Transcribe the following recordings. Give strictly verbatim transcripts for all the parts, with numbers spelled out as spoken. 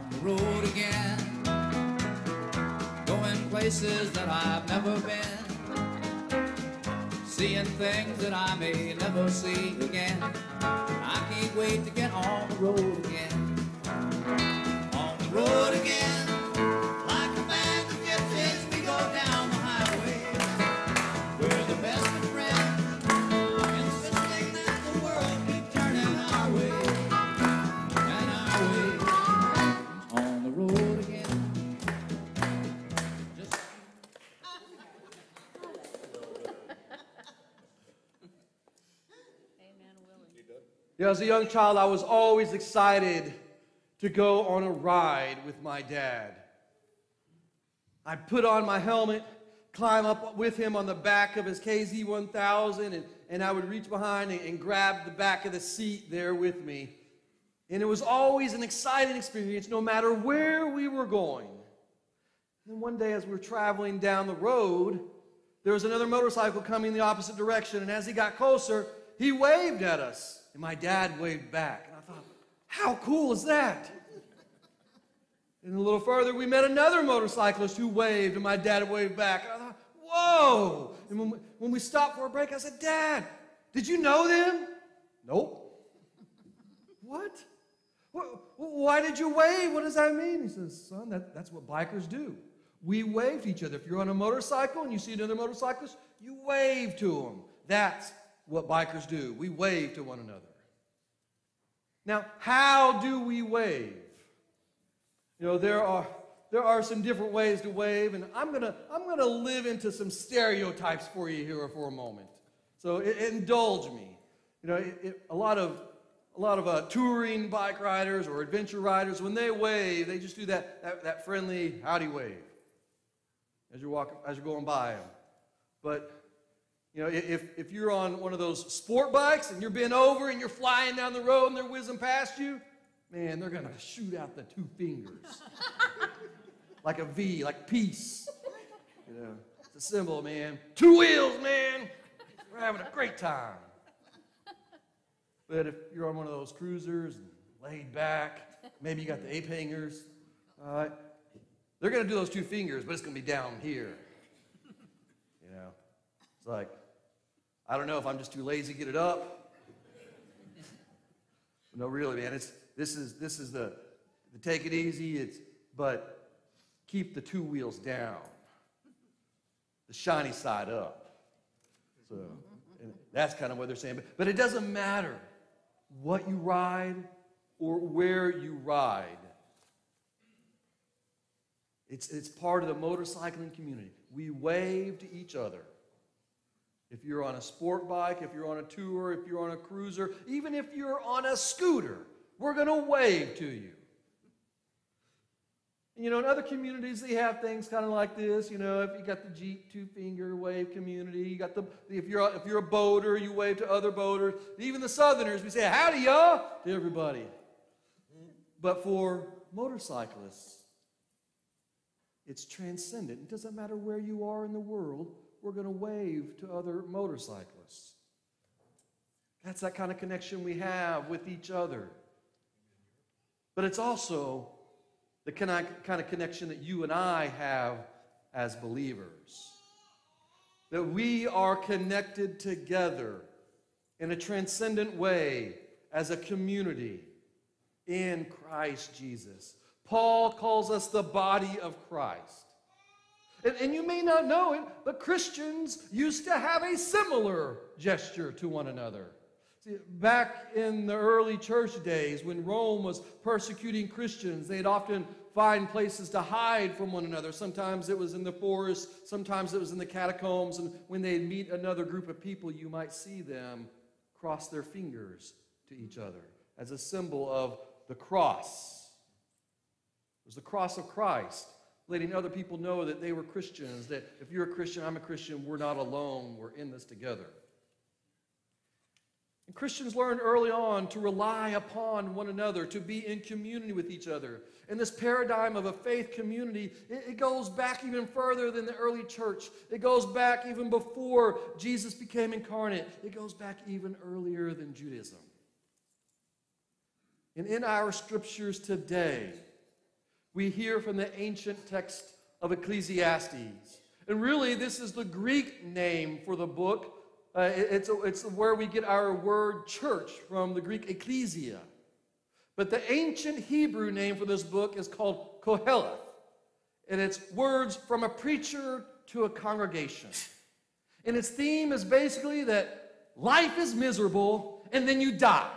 On the road again, going places that I've never been, seeing things that I may never see again. I can't wait to get on the road again. On the road again, like a band of gypsies, we go down the highway. We're the best of friends, insisting that the world keep turning our way, and our way. On the road again. Just Amen, Willie. Yeah, as a young child, I was always excited to go on a ride with my dad. I'd put on my helmet, climb up with him on the back of his K Z one thousand, and, and I would reach behind and, and grab the back of the seat there with me. And it was always an exciting experience, no matter where we were going. And then one day, as we were traveling down the road, there was another motorcycle coming the opposite direction, and as he got closer, he waved at us, and my dad waved back. And I thought, how cool is that? And a little further, we met another motorcyclist who waved, and my dad waved back. And I thought, whoa! And when we, when we stopped for a break, I said, Dad, did you know them? Nope. What? Why did you wave? What does that mean? He says, son, that, that's what bikers do. We wave to each other. If you're on a motorcycle and you see another motorcyclist, you wave to them. That's what bikers do. We wave to one another. Now, how do we wave? You know, there are, there are some different ways to wave, and I'm going to I'm gonna live into some stereotypes for you here for a moment. So it, it indulge me. You know, it, it, a lot of, a lot of uh, touring bike riders or adventure riders, when they wave, they just do that, that, that friendly howdy wave as you're, walking, as you're going by them. But you know, if, if you're on one of those sport bikes and you're bent over and you're flying down the road and they're whizzing past you, man, they're going to shoot out the two fingers. Like a V, like peace. You know, it's a symbol, man. Two wheels, man. We're having a great time. But if you're on one of those cruisers and laid back, maybe you got the ape hangers, all right, they're going to do those two fingers, but it's going to be down here. You know, it's like, I don't know if I'm just too lazy to get it up. No, really, man. It's this is this is the, the take it easy. It's but keep the two wheels down, the shiny side up. So and that's kind of what they're saying. But, but it doesn't matter what you ride or where you ride. It's it's part of the motorcycling community. We wave to each other. If you're on a sport bike, if you're on a tour, if you're on a cruiser, even if you're on a scooter, we're going to wave to you. You know, in other communities, they have things kind of like this. You know, if you got the Jeep two-finger wave community, you got the, if you're, if you're a boater, you wave to other boaters. Even the Southerners, we say, howdy, y'all, to everybody. But for motorcyclists, it's transcendent. It doesn't matter where you are in the world. We're going to wave to other motorcyclists. That's that kind of connection we have with each other. But it's also the kind of connection that you and I have as believers. That we are connected together in a transcendent way as a community in Christ Jesus. Paul calls us the body of Christ. And, and you may not know it, but Christians used to have a similar gesture to one another. See, back in the early church days, when Rome was persecuting Christians, they'd often find places to hide from one another. Sometimes it was in the forest, sometimes it was in the catacombs, and when they'd meet another group of people, you might see them cross their fingers to each other as a symbol of the cross. It was the cross of Christ, letting other people know that they were Christians, that if you're a Christian, I'm a Christian, we're not alone, we're in this together. And Christians learned early on to rely upon one another, to be in community with each other. And this paradigm of a faith community, it, it goes back even further than the early church. It goes back even before Jesus became incarnate. It goes back even earlier than Judaism. And in our scriptures today, we hear from the ancient text of Ecclesiastes. And really, this is the Greek name for the book. Uh, it, it's, it's where we get our word church from, the Greek ecclesia. But the ancient Hebrew name for this book is called Koheleth. And it's words from a preacher to a congregation. And its theme is basically that life is miserable and then you die.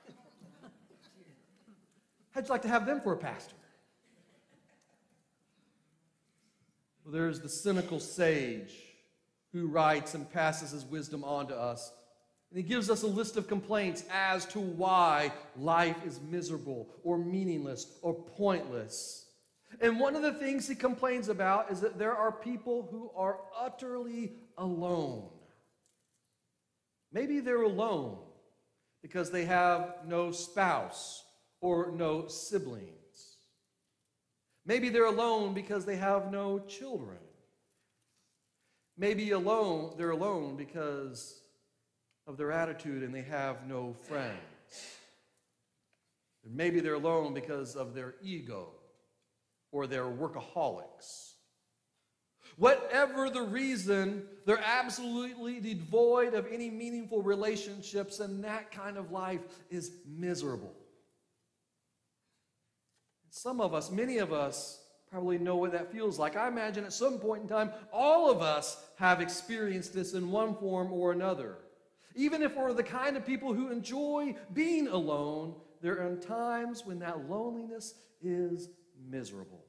How'd you like to have them for a pastor? Well, there's the cynical sage who writes and passes his wisdom on to us. And he gives us a list of complaints as to why life is miserable or meaningless or pointless. And one of the things he complains about is that there are people who are utterly alone. Maybe they're alone because they have no spouse or no siblings. Maybe they're alone because they have no children. Maybe alone, they're alone because of their attitude and they have no friends. Maybe they're alone because of their ego or their workaholics. Whatever the reason, they're absolutely devoid of any meaningful relationships, and that kind of life is miserable. Some of us, many of us, probably know what that feels like. I imagine at some point in time, all of us have experienced this in one form or another. Even if we're the kind of people who enjoy being alone, there are times when that loneliness is miserable.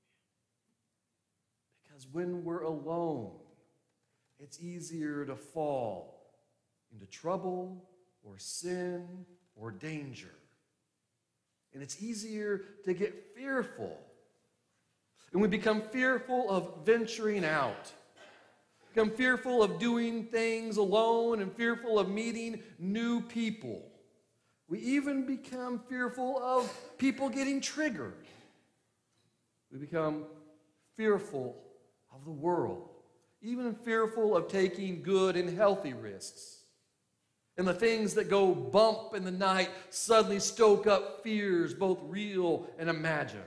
Because when we're alone, it's easier to fall into trouble or sin or danger. And it's easier to get fearful. And we become fearful of venturing out. Become fearful of doing things alone and fearful of meeting new people. We even become fearful of people getting triggered. We become fearful of the world, even fearful of taking good and healthy risks. And the things that go bump in the night suddenly stoke up fears, both real and imagined.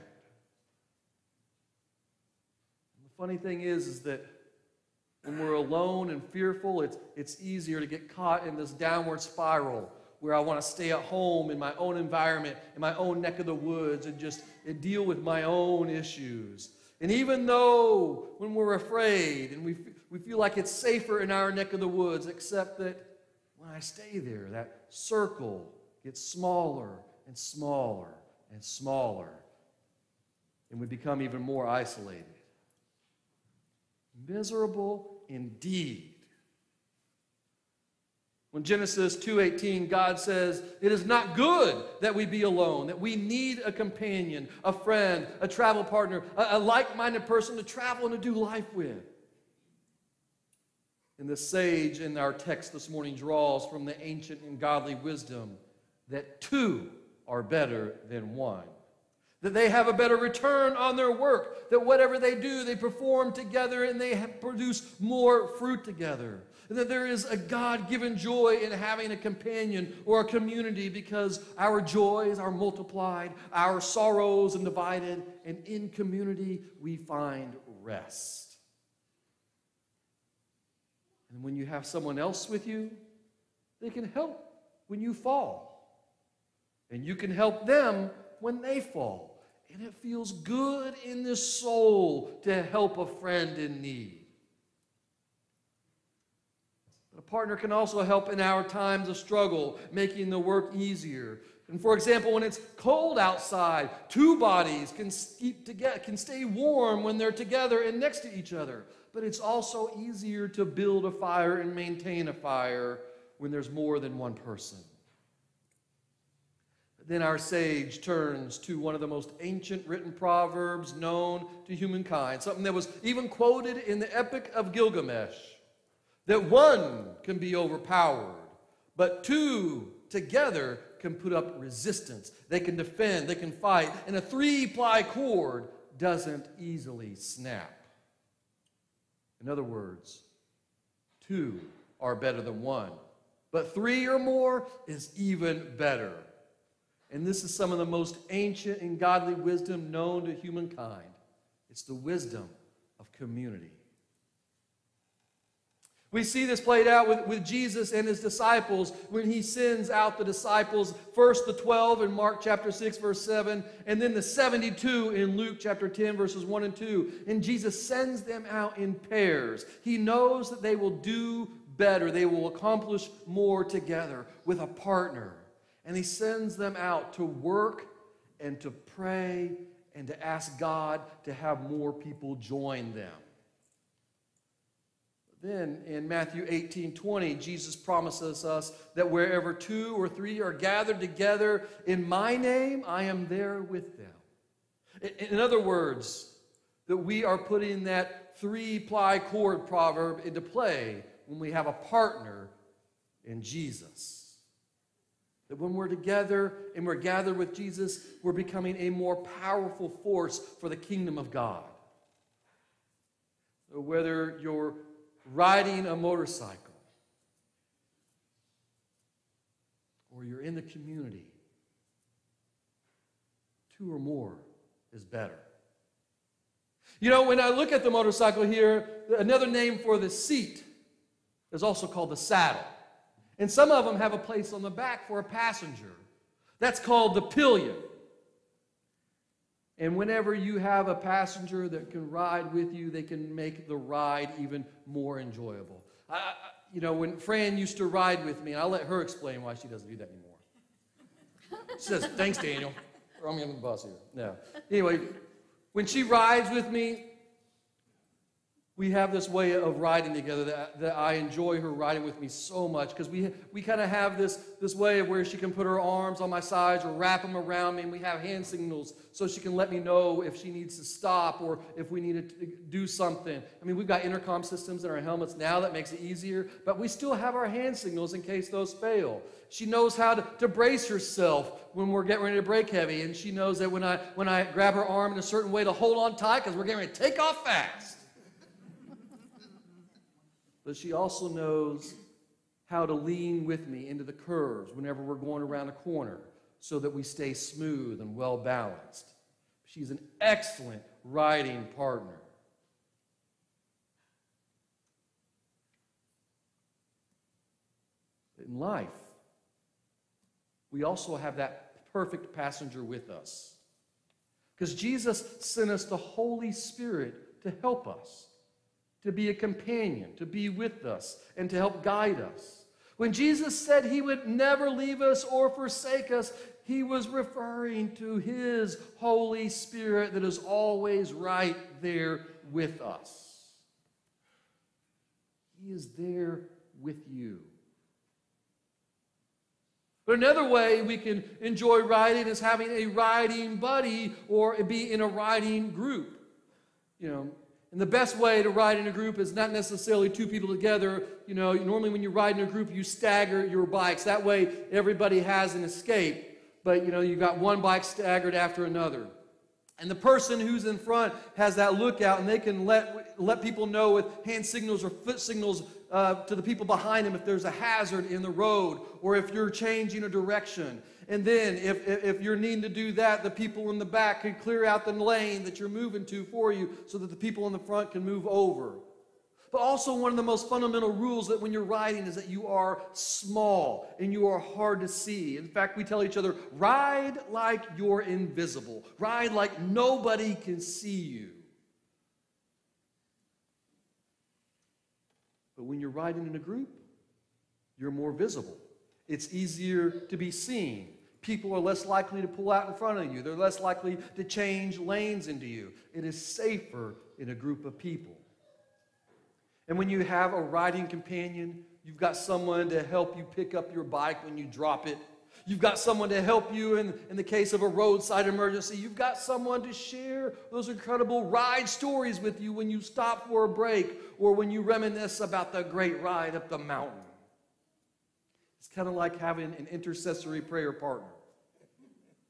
And the funny thing is, is that when we're alone and fearful, it's, it's easier to get caught in this downward spiral where I want to stay at home in my own environment, in my own neck of the woods, and just and deal with my own issues. And even though when we're afraid and we, we feel like it's safer in our neck of the woods, except that when I stay there, that circle gets smaller and smaller and smaller, and we become even more isolated. Miserable indeed. When Genesis two eighteen, God says, it is not good that we be alone, that we need a companion, a friend, a travel partner, a, a like-minded person to travel and to do life with. And the sage in our text this morning draws from the ancient and godly wisdom that two are better than one. That they have a better return on their work. That whatever they do, they perform together and they have produce more fruit together. And that there is a God-given joy in having a companion or a community because our joys are multiplied, our sorrows are divided, and in community we find rest. And when you have someone else with you, they can help when you fall. And you can help them when they fall. And it feels good in the soul to help a friend in need. But a partner can also help in our times of struggle, making the work easier. And for example, when it's cold outside, two bodies can, keep together, can stay warm when they're together and next to each other. But it's also easier to build a fire and maintain a fire when there's more than one person. Then our sage turns to one of the most ancient written proverbs known to humankind, something that was even quoted in the Epic of Gilgamesh, that one can be overpowered, but two together can put up resistance. They can defend, they can fight, and a three-ply cord doesn't easily snap. In other words, two are better than one, but three or more is even better. And this is some of the most ancient and godly wisdom known to humankind. It's the wisdom of community. We see this played out with, with Jesus and his disciples when he sends out the disciples, first the twelve in Mark chapter six, verse seven, and then the seventy-two in Luke chapter ten, verses one and two. And Jesus sends them out in pairs. He knows that they will do better. They will accomplish more together with a partner. And he sends them out to work and to pray and to ask God to have more people join them. Then in Matthew eighteen twenty, Jesus promises us that wherever two or three are gathered together in my name, I am there with them. In other words, that we are putting that three-ply chord proverb into play when we have a partner in Jesus. That when we're together and we're gathered with Jesus, we're becoming a more powerful force for the kingdom of God. So whether you're riding a motorcycle, or you're in the community, two or more is better. You know, when I look at the motorcycle here, another name for the seat is also called the saddle. And some of them have a place on the back for a passenger. That's called the pillion. And whenever you have a passenger that can ride with you, they can make the ride even more enjoyable. I, I, you know, when Fran used to ride with me, and I'll let her explain why she doesn't do that anymore. She says, thanks, Daniel. Or I'm the boss here. No. Anyway, when she rides with me, we have this way of riding together that, that I enjoy her riding with me so much, because we, we kind of have this, this way of where she can put her arms on my sides or wrap them around me, and we have hand signals so she can let me know if she needs to stop or if we need to do something. I mean, we've got intercom systems in our helmets now that makes it easier, but we still have our hand signals in case those fail. She knows how to, to brace herself when we're getting ready to brake heavy, and she knows that when I, when I grab her arm in a certain way to hold on tight because we're getting ready to take off fast. But she also knows how to lean with me into the curves whenever we're going around a corner so that we stay smooth and well balanced. She's an excellent riding partner. In life, we also have that perfect passenger with us, because Jesus sent us the Holy Spirit to help us, to be a companion, to be with us, and to help guide us. When Jesus said he would never leave us or forsake us, he was referring to his Holy Spirit that is always right there with us. He is there with you. But another way we can enjoy riding is having a riding buddy or be in a riding group. You know, and the best way to ride in a group is not necessarily two people together. You know, normally when you ride in a group, you stagger your bikes. That way, everybody has an escape. But, you know, you've got one bike staggered after another. And the person who's in front has that lookout, and they can let, let people know with hand signals or foot signals uh, to the people behind them if there's a hazard in the road or if you're changing a direction. And then if, if you're needing to do that, the people in the back can clear out the lane that you're moving to for you so that the people in the front can move over. But also one of the most fundamental rules that when you're riding is that you are small and you are hard to see. In fact, we tell each other, ride like you're invisible. Ride like nobody can see you. But when you're riding in a group, you're more visible. It's easier to be seen. People are less likely to pull out in front of you. They're less likely to change lanes into you. It is safer in a group of people. And when you have a riding companion, you've got someone to help you pick up your bike when you drop it. You've got someone to help you in, in the case of a roadside emergency. You've got someone to share those incredible ride stories with you when you stop for a break or when you reminisce about the great ride up the mountain. It's kind of like having an intercessory prayer partner.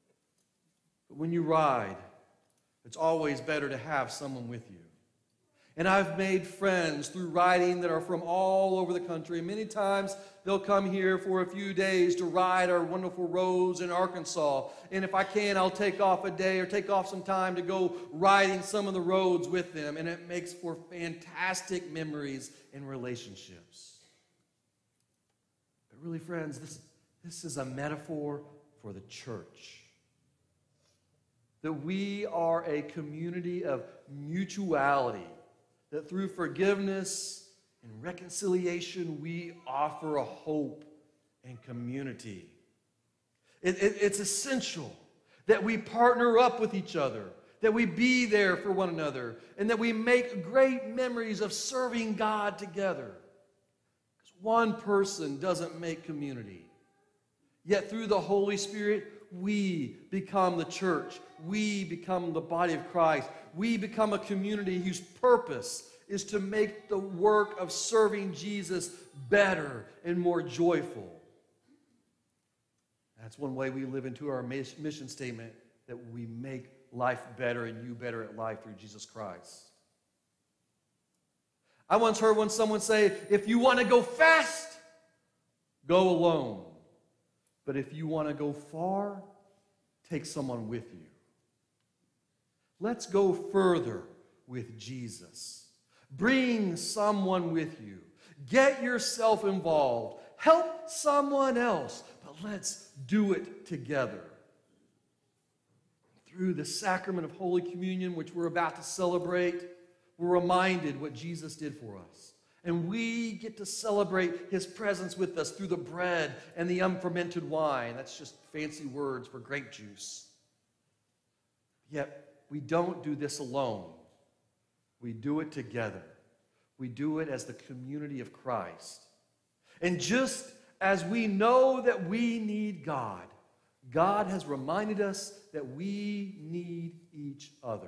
But when you ride, it's always better to have someone with you. And I've made friends through riding that are from all over the country. Many times they'll come here for a few days to ride our wonderful roads in Arkansas. And if I can, I'll take off a day or take off some time to go riding some of the roads with them. And it makes for fantastic memories and relationships. But really, friends, this, this is a metaphor for the church. That we are a community of mutuality. That through forgiveness and reconciliation, we offer a hope and community. It, it, it's essential that we partner up with each other, that we be there for one another, and that we make great memories of serving God together. Because one person doesn't make community. Yet through the Holy Spirit, we become the church. We become the body of Christ. We become a community whose purpose is to make the work of serving Jesus better and more joyful. That's one way we live into our mission statement, that we make life better and you better at life through Jesus Christ. I once heard when someone say, if you want to go fast, go alone. But if you want to go far, take someone with you. Let's go further with Jesus. Bring someone with you. Get yourself involved. Help someone else. But let's do it together. Through the sacrament of Holy Communion, which we're about to celebrate, we're reminded what Jesus did for us. And we get to celebrate his presence with us through the bread and the unfermented wine. That's just fancy words for grape juice. Yet, we don't do this alone. We do it together. We do it as the community of Christ. And just as we know that we need God, God has reminded us that we need each other.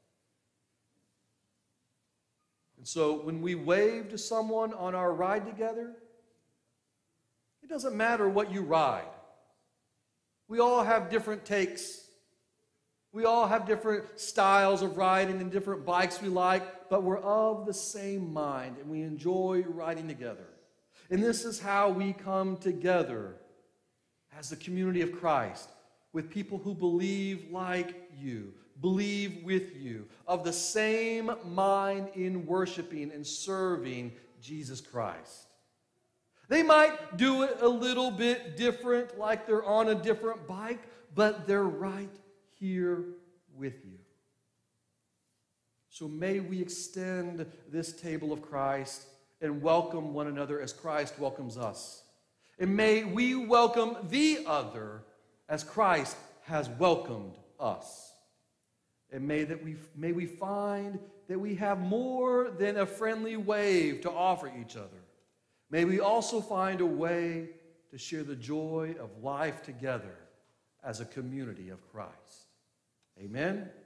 And so when we wave to someone on our ride together, it doesn't matter what you ride. We all have different takes. We all have different styles of riding and different bikes we like, but we're of the same mind and we enjoy riding together. And this is how we come together as the community of Christ, with people who believe like you, believe with you, of the same mind in worshiping and serving Jesus Christ. They might do it a little bit different, like they're on a different bike, but they're right here with you. So may we extend this table of Christ and welcome one another as Christ welcomes us. And may we welcome the other as Christ has welcomed us. And may, that we, may we find that we have more than a friendly wave to offer each other. May we also find a way to share the joy of life together as a community of Christ. Amen.